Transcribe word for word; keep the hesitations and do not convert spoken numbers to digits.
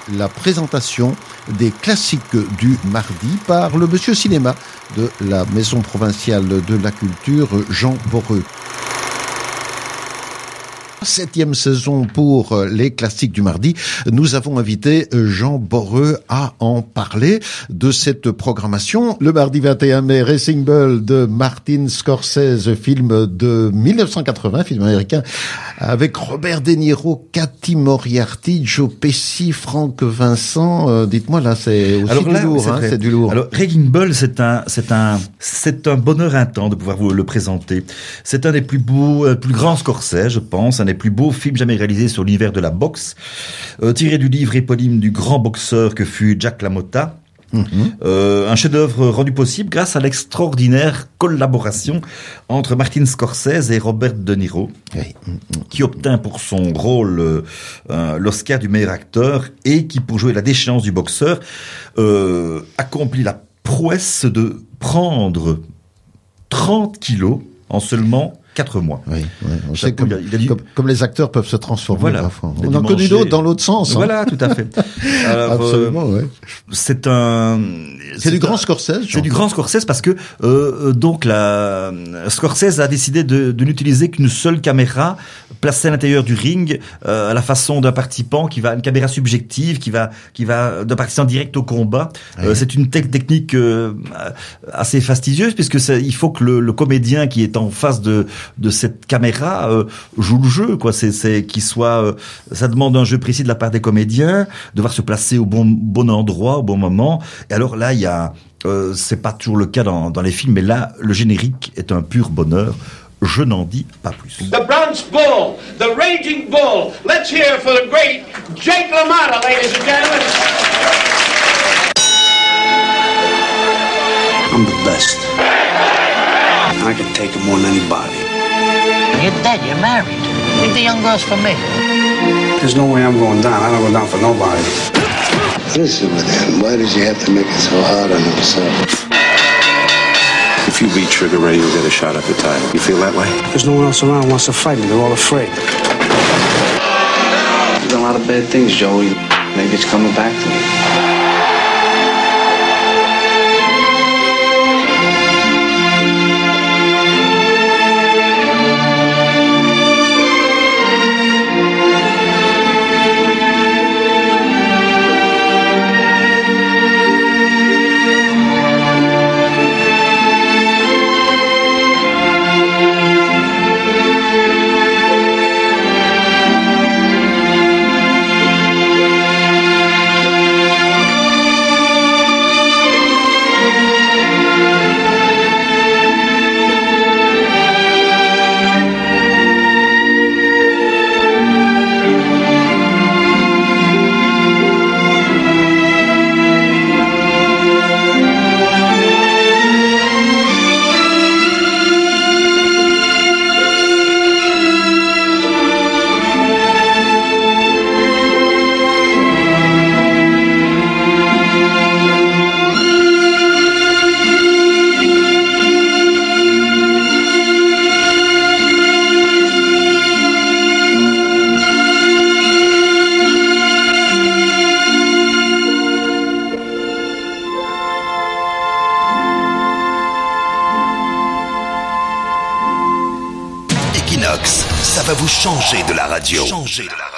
la présentation des classiques du mardi par le monsieur cinéma de la Maison provinciale de la culture, Jean Borreux. Septième saison pour les classiques du mardi. Nous avons invité Jean Borreux à en parler de cette programmation. Le mardi vingt et un mai, Racing Bull de Martin Scorsese, film de mille neuf cent quatre-vingts, film américain, avec Robert De Niro, Cathy Moriarty, Joe Pesci, Franck Vincent. Euh, dites-moi, là, c'est aussi Alors du là, lourd, c'est, hein, c'est du lourd. Alors, Raging Bull, c'est un, c'est un, c'est un bonheur intense de pouvoir vous le présenter. C'est un des plus beaux, euh, plus grands Scorsese, je pense, un des plus beaux films jamais réalisés sur l'univers de la boxe, euh, tiré du livre éponyme du grand boxeur que fut Jack LaMotta. Mmh. Euh, un chef-d'œuvre rendu possible grâce à l'extraordinaire collaboration entre Martin Scorsese et Robert De Niro, oui. mmh. qui obtint pour son rôle euh, l'Oscar du meilleur acteur et qui, pour jouer la déchéance du boxeur, euh, accomplit la prouesse de prendre trente kilos en seulement quatre mois. Oui, oui. On sait comme, il a dit... comme, comme les acteurs peuvent se transformer voilà. parfois. On en connu d'autres dans l'autre sens. Hein. Voilà, tout à fait. Alors, absolument, euh, oui. C'est un. C'est, c'est du un, grand Scorsese. C'est du grand Scorsese parce que euh, donc la Scorsese a décidé de, de n'utiliser qu'une seule caméra placée à l'intérieur du ring, euh, à la façon d'un participant qui va une caméra subjective qui va qui va d'un participant direct au combat. Oui. Euh, c'est une te- technique euh, assez fastidieuse puisque c'est, il faut que le, le comédien qui est en face de de cette caméra euh, joue le jeu, quoi. C'est, c'est qu'il soit, euh, ça demande un jeu précis de la part des comédiens, devoir se placer au bon bon endroit, au bon moment. Et alors là, il y a, euh, c'est pas toujours le cas dans dans les films, mais là, le générique est un pur bonheur. Je n'en dis pas plus. The Bronx Bull, the Raging Bull. Let's hear for the great Jake LaMotta, ladies and gentlemen. I'm the best. I can take him more than anybody. You're dead, you're married. Leave the young girls for me. There's no way I'm going down. I don't go down for nobody. Listen, man, why did you have to make it so hard on himself? If you beat Trigger Ray, you'll get a shot at the title. You feel that way? There's no one else around who wants to fight me. They're all afraid. You've done a lot of bad things, Joey. Maybe it's coming back to me. Ça va vous changer de la radio. Changer de la radio.